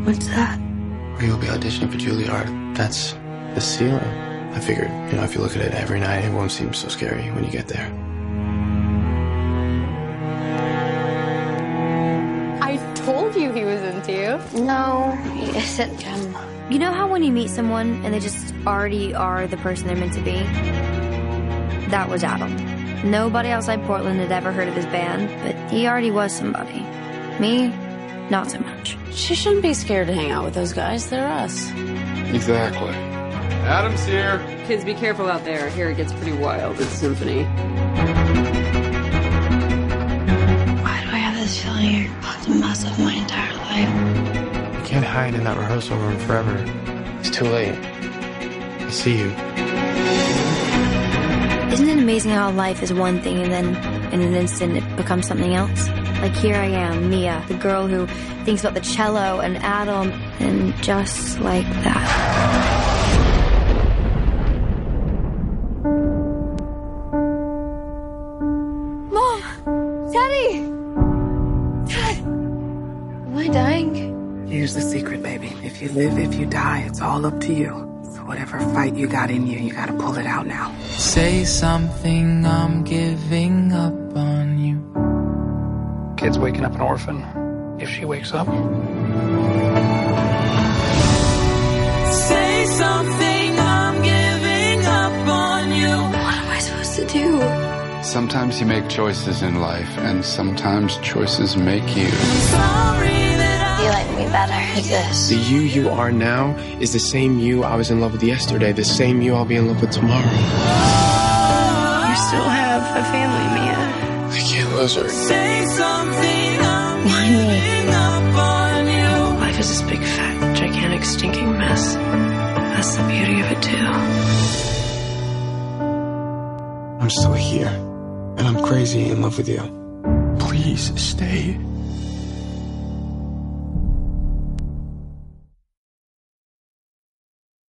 What's that? Or you'll be auditioning for Juilliard. That's the ceiling. I figured, if you look at it every night, it won't seem so scary when you get there. I told you he was into you. No, he isn't, Jim. You know how when you meet someone and they just already are the person they're meant to be? That was Adam. Nobody outside Portland had ever heard of his band, but he already was somebody. Me, not so much. She shouldn't be scared to hang out with those guys. They're us. Exactly. Adam's here. Kids, be careful out there. Here it gets pretty wild at Symphony. Why do I have this feeling you're about to mess up my entire life? You can't hide in that rehearsal room forever. It's too late. I'll see you. Isn't it amazing how life is one thing and then in an instant it becomes something else? Like here I am, Mia, the girl who thinks about the cello and Adam, and just like that. Mom! Daddy! Dad! Am I dying? Here's the secret, baby. If you live, if you die, it's all up to you. So whatever fight you got in you gotta pull it out now. Say something, I'm giving up on you. Kid's waking up an orphan. If she wakes up. Say something, I'm giving up on you. What am I supposed to do? Sometimes you make choices in life, and sometimes choices make you. Sorry that You like me better, this. The you are now is the same you I was in love with yesterday, the same you I'll be in love with tomorrow. You still have a family, Mia. I can't lose her. Say something, I'm Why me? giving up on you. Life is this big, fat, gigantic, stinking mess. That's the beauty of it, too. I'm still here, and I'm crazy in love with you. Please stay.